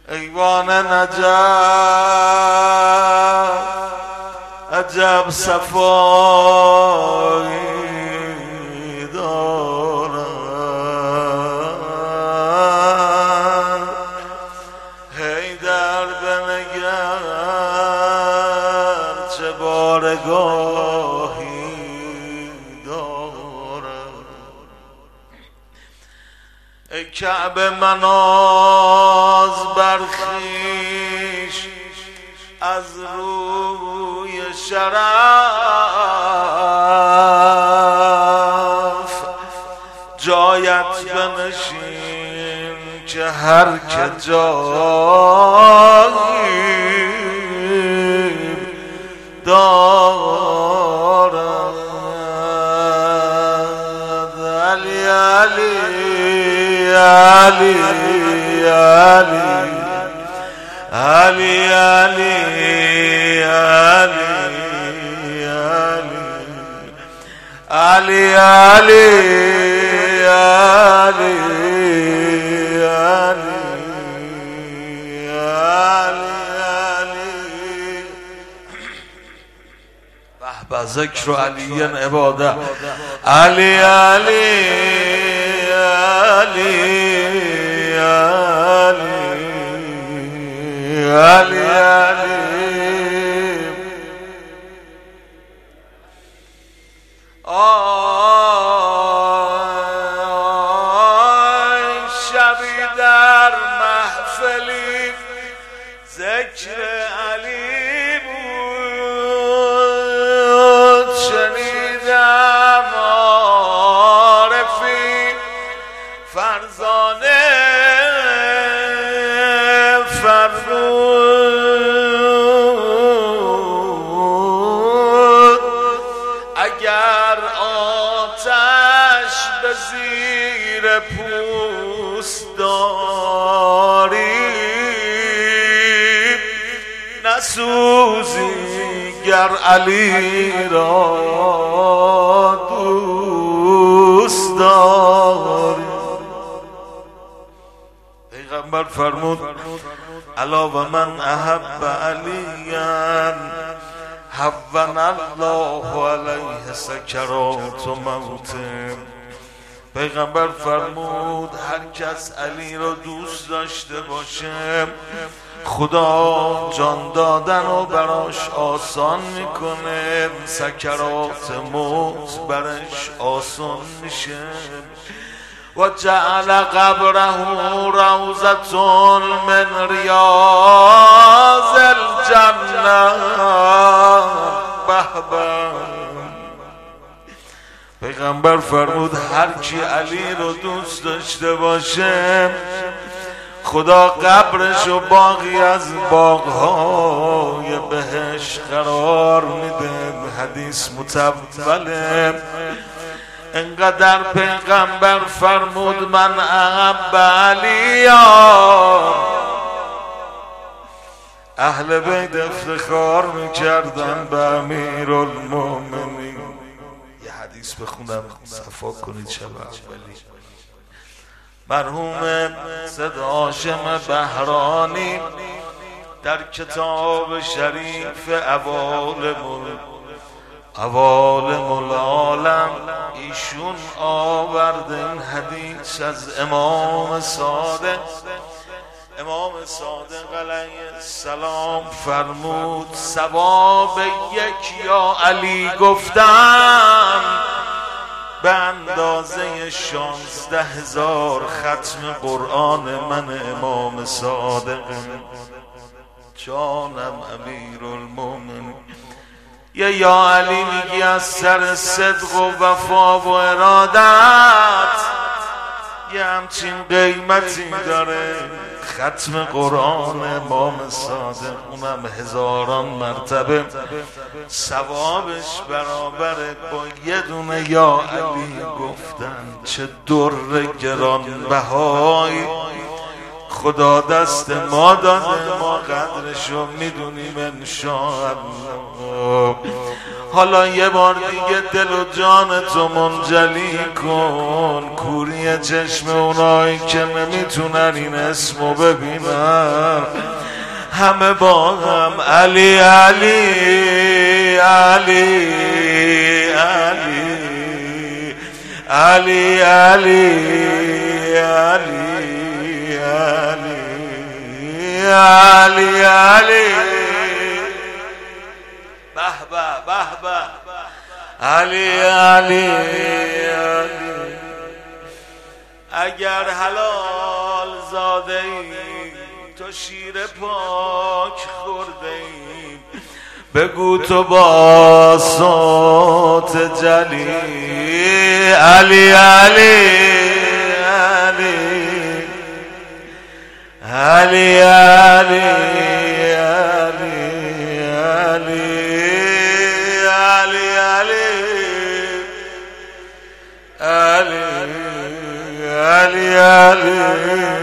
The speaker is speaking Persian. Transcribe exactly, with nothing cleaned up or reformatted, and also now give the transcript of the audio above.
ایوان نجف عجب صفایی دارد. حیدر بنگر چه بارگاهی دارد. ای کعبه مناز برخیش از روی شرف، جایت بنشین که هر که جایی دارد. علی علی علی علی علی علی علی علی به ذکر علی عباده علی علی علی علی علی آی شبی در محفلی ذکر علی بود، شنیدم عارفی فرزانه فرمود اگر آتش به زیر پوست داری نسوزی گر علی را دوست داری. پیغمبر فرمود الا و من احب علیاً هون الله علیه سکرات موته. پیغمبر فرمود هر کس علی را دوست داشته باشه خدا جان دادن رو براش آسان میکنه، سکرات موت برش آسان میشه. و جعل قبره روضة من ریاض الجنه. به به. پیغمبر فرمود هر کی علی رو دوست داشته باشه خدا قبرش و باقی از باغهای بهشت قرار میده. حدیث متوله. انقدر پیغمبر فرمود من احب علیا، اهل بیت افتخار میکردن به امیرالمومنین. یه حدیث بخونم صفا کنید شب اولی. مرحوم سید هاشم بهرانی در کتاب شریف عوالم عوالم العالم ایشون آورد این حدیث از امام صادق. امام صادق علیه السلام فرمود ثواب یک یا علی گفتن به اندازه شانزده هزار ختم قرآن من امام صادق. جانم امیرالمومنین. یا یا علی میگی از سر صدق و وفا و ارادت یه همچین قیمتی داره ختم قرآن امام صادق، اونم هزاران مرتبه ثوابش برابره با یه دونه یا علی گفتن. چه در گران بهایی خدا دست ما داده، ما قدرشو میدونیم انشاءالله. حالا یه بار دیگه دل و جان تو منجلی کن، کوری چشم اونایی که نمیتونن این اسمو ببینن، همه با هم علی علی علی علی علی علی علی علی علی به به به به علی علی علی. اگر حلال زاده ای تو شیر پاک خورده ای، بگو تو با صوت جلی علی علی علی علی علی علی علی علی علی علی علی